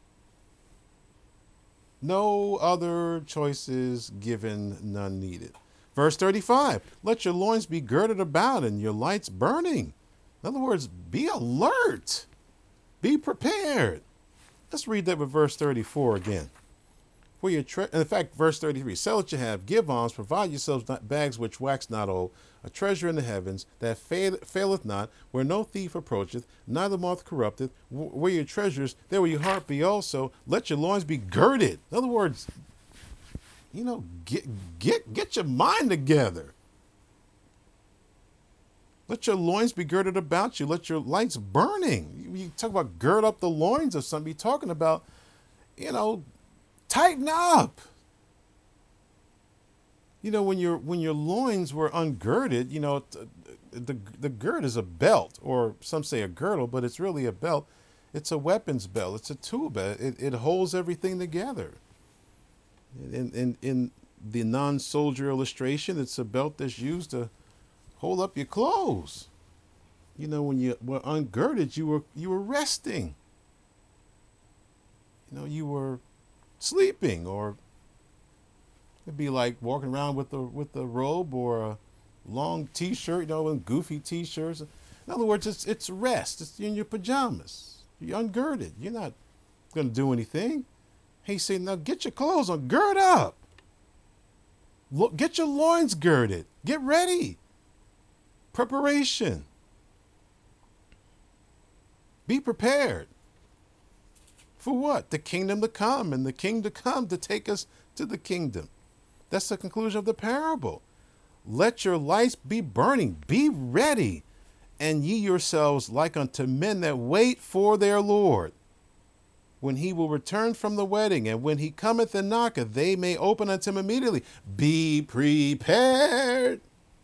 No other choices given, none needed. Verse 35, let your loins be girded about and your lights burning. In other words, be alert. Be prepared. Let's read that with verse 34 again. For your in fact, verse 33, sell what you have, give alms, provide yourselves bags which wax not old, a treasure in the heavens that faileth not, where no thief approacheth, neither moth corrupteth. Where your treasures, there will your heart be also. Let your loins be girded. In other words, get your mind together. Let your loins be girded about you. Let your lights burning. You talk about gird up the loins of something. You're talking about, tighten up. When your loins were ungirded, the gird is a belt, or some say a girdle, but it's really a belt. It's a weapons belt. It's a tool belt. It holds everything together. In the non-soldier illustration, it's a belt that's used to hold up your clothes. When you were ungirded, you were resting. You were sleeping, or it'd be like walking around with a robe or a long T-shirt, and goofy T-shirts. In other words, it's rest. It's in your pajamas. You're ungirded. You're not going to do anything. He's saying, now get your clothes on, gird up. Look, get your loins girded. Get ready. Preparation. Be prepared. For what? The kingdom to come, and the king to come to take us to the kingdom. That's the conclusion of the parable. Let your lights be burning. Be ready. And ye yourselves like unto men that wait for their Lord, when he will return from the wedding, and when he cometh and knocketh, they may open unto him immediately. Be prepared.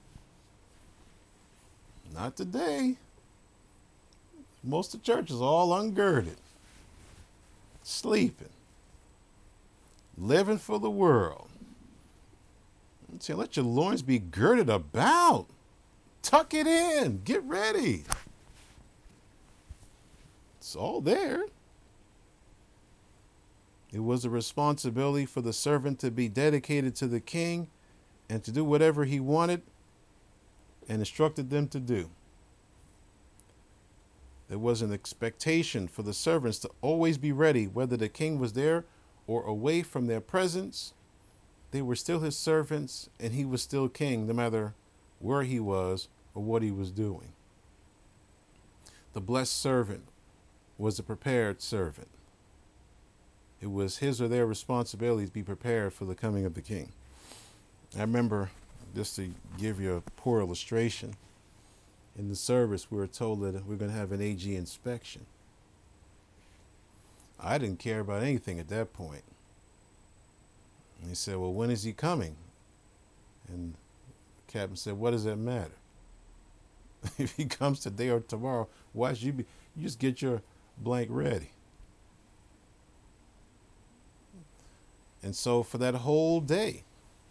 Not today. Most of the church is all ungirded, sleeping, living for the world. So let your loins be girded about. Tuck it in. Get ready. It's all there. It was a responsibility for the servant to be dedicated to the king and to do whatever he wanted and instructed them to do. There was an expectation for the servants to always be ready, whether the king was there or away from their presence. They were still his servants, and he was still king, no matter where he was or what he was doing. The blessed servant was a prepared servant. It was his or their responsibility to be prepared for the coming of the king. I remember, just to give you a poor illustration, in the service we were told that we're going to have an AG inspection. I didn't care about anything at that point. And he said, well, when is he coming? And the captain said, what does that matter? If he comes today or tomorrow, why should you just get your blank ready? And so for that whole day,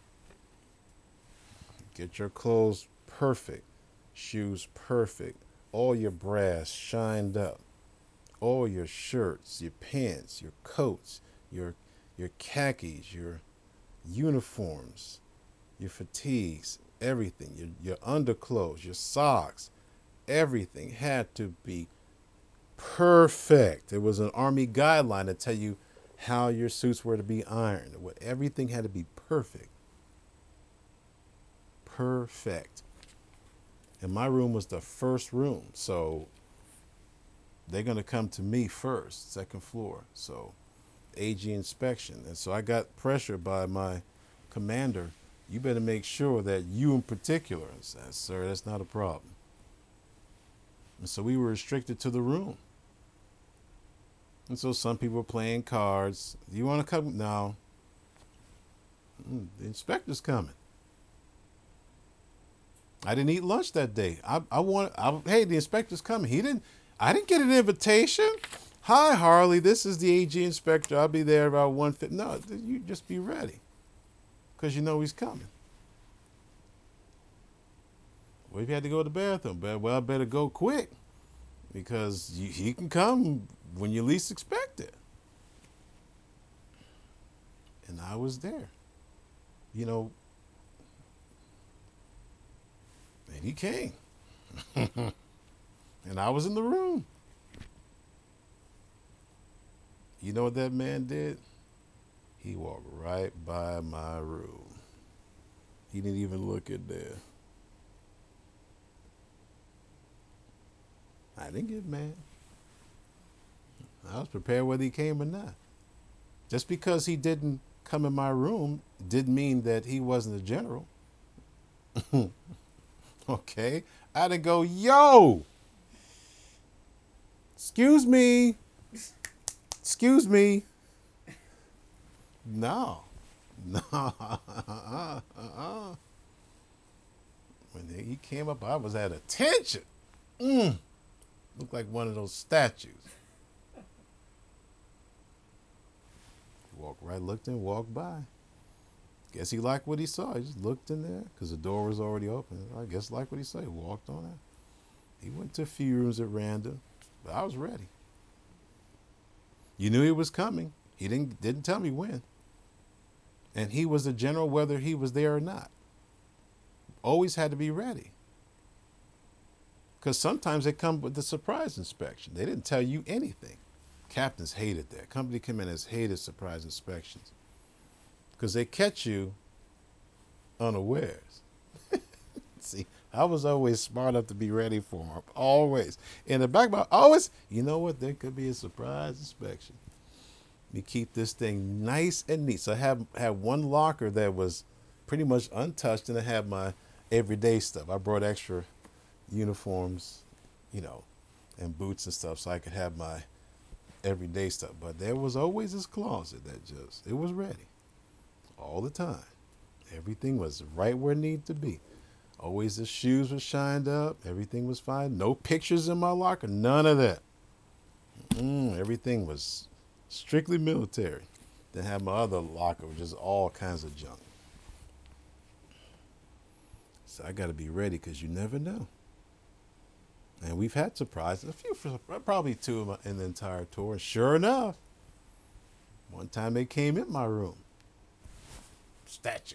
get your clothes perfect, shoes perfect, all your brass shined up, all your shirts, your pants, your coats, your khakis, your uniforms, your fatigues, everything, your underclothes, your socks, everything had to be perfect. It was an army guideline to tell you how your suits were to be ironed. Everything had to be perfect. Perfect. And my room was the first room, so they're going to come to me first, second floor. So AG inspection. And so I got pressured by my commander. You better make sure that you in particular. I said, sir, that's not a problem. And so we were restricted to the room. And so some people were playing cards. Do you want to come? No. The inspector's coming. I didn't eat lunch that day. Hey, the inspector's coming. I didn't get an invitation. Hi, Harley. This is the AG inspector. I'll be there about 1:50. No, you just be ready, because you know he's coming. Well, if you had to go to the bathroom, I better go quick, because he can come when you least expect it. And I was there, and he came. And I was in the room. You know what that man did? He walked right by my room. He didn't even look in there. I didn't get mad. I was prepared whether he came or not. Just because he didn't come in my room didn't mean that he wasn't a general. Okay? I didn't go, yo! Excuse me. Excuse me. No. When he came up, I was at attention. Looked like one of those statues. Walked right, looked in, walked by. Guess he liked what he saw. He just looked in there because the door was already open. I guess liked what he saw. He walked on out. He went to a few rooms at random, but I was ready. You knew he was coming. He didn't tell me when. And he was a general whether he was there or not. Always had to be ready. Because sometimes they come with the surprise inspection. They didn't tell you anything. Captains hated that. Company commanders hated surprise inspections, because they catch you unawares. See, I was always smart enough to be ready for them. Always. In the back of my, always, you know what? There could be a surprise inspection. We keep this thing nice and neat. So I had one locker that was pretty much untouched, and I had my everyday stuff. I brought extra uniforms, and boots and stuff, so I could have my everyday stuff. But there was always this closet that it was ready all the time. Everything was right where it needed to be. Always the shoes were shined up. Everything was fine. No pictures in my locker. None of that. Everything was strictly military. Then had my other locker with just all kinds of junk. So I got to be ready, because you never know. And we've had surprises, a few, probably two in the entire tour. And sure enough, one time they came in my room, statue.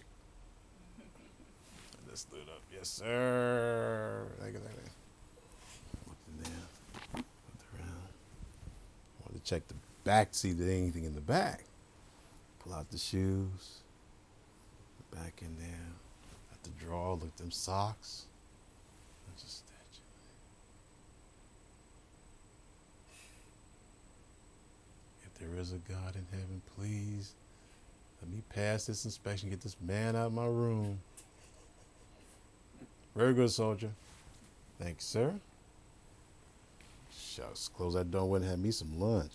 I just stood up, yes, sir. Looked in there, looked around. Wanted to check the back, see if there's anything in the back. Pull out the shoes, back in there, at the drawer, looked at them socks. There's a statue. If there is a God in heaven, please let me pass this inspection, get this man out of my room. Very good, soldier. Thanks, sir. Shucks, close that door and have me some lunch.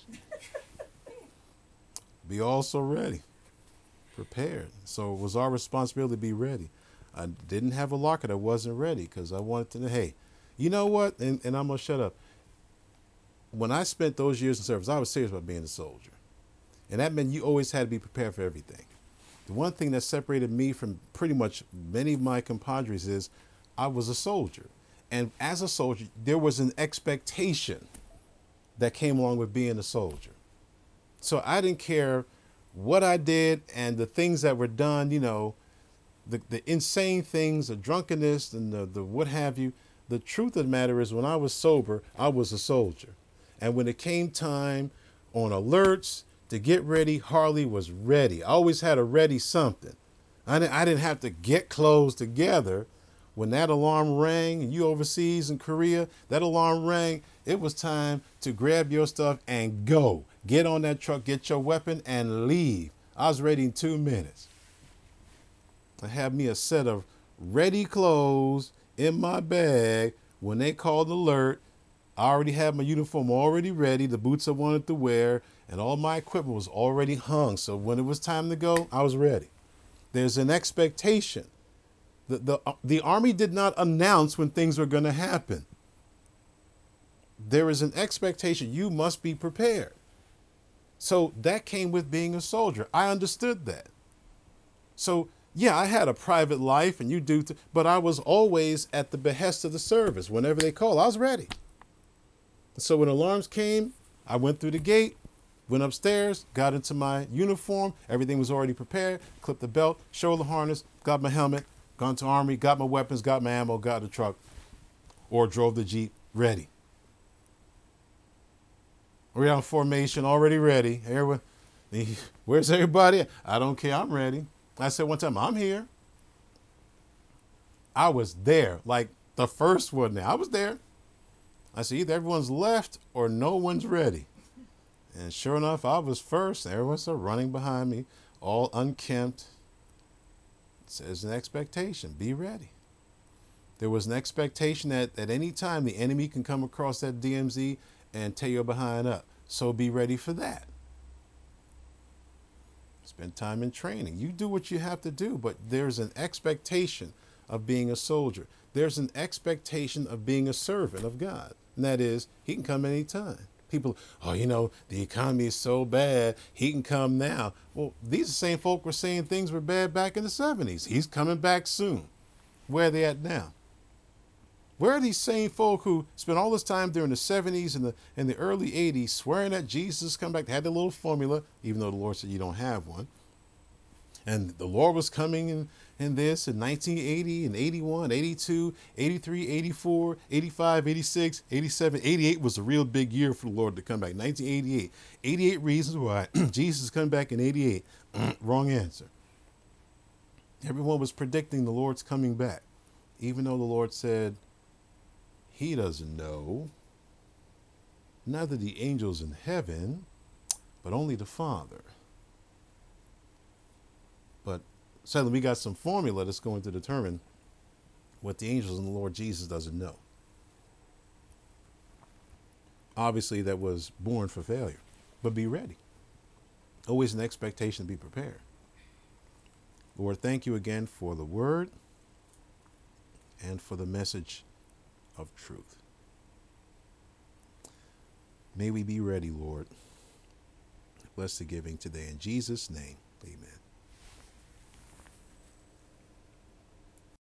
Be also ready, prepared. So it was our responsibility to be ready. I didn't have a locker that wasn't ready because I wanted to know, hey, you know what? And I'm going to shut up. When I spent those years in service, I was serious about being a soldier. And that meant you always had to be prepared for everything. The one thing that separated me from pretty much many of my compadres is I was a soldier. And as a soldier, there was an expectation that came along with being a soldier. So I didn't care what I did and the things that were done, you know, the insane things, the drunkenness and the what have you. The truth of the matter is when I was sober, I was a soldier. And when it came time on alerts to get ready, Harley was ready. I always had a ready something. I didn't have to get clothes together. When that alarm rang and you overseas in Korea, that alarm rang, it was time to grab your stuff and go. Get on that truck, get your weapon, and leave. I was ready in 2 minutes. I had me a set of ready clothes in my bag. When they called alert, I already had my uniform already ready, the boots I wanted to wear, and all my equipment was already hung. So when it was time to go, I was ready. There's an expectation. The Army did not announce when things were going to happen. There is an expectation. You must be prepared. So that came with being a soldier. I understood that. So, yeah, I had a private life and you do, but I was always at the behest of the service. Whenever they called, I was ready. So when alarms came, I went through the gate, went upstairs, got into my uniform. Everything was already prepared. Clipped the belt, shoulder harness, got my helmet, gone to Army, got my weapons, got my ammo, got the truck, or drove the Jeep, ready. We're on formation, already ready. Where's everybody? I don't care, I'm ready. I said one time, I'm here. I was there, like the first one there. I was there. I said, either everyone's left or no one's ready. And sure enough, I was first. Everyone's running behind me, all unkempt. It says an expectation, be ready. There was an expectation that at any time the enemy can come across that DMZ and tear your behind up. So be ready for that. Spend time in training. You do what you have to do, but there's an expectation of being a soldier. There's an expectation of being a servant of God. And that is, he can come anytime. People, oh, you know, the economy is so bad, he can come now. Well, these are the same folk were saying things were bad back in the 70s. He's coming back soon. Where are they at now? Where are these same folk who spent all this time during the 70s and the early 80s swearing that Jesus come back? They had their little formula, even though the Lord said you don't have one. And the Lord was coming in this in 1980 and 81, 82, 83, 84, 85, 86, 87. 88 was a real big year for the Lord to come back. 1988. 88 reasons why Jesus is coming back in 88. Wrong answer. Everyone was predicting the Lord's coming back, even though the Lord said he doesn't know, neither the angels in heaven, but only the Father. But suddenly we got some formula that's going to determine what the angels and the Lord Jesus doesn't know. Obviously, that was born for failure, but be ready. Always an expectation to be prepared. Lord, thank you again for the word and for the message of truth. May we be ready, Lord. Bless the giving today. In Jesus' name, amen.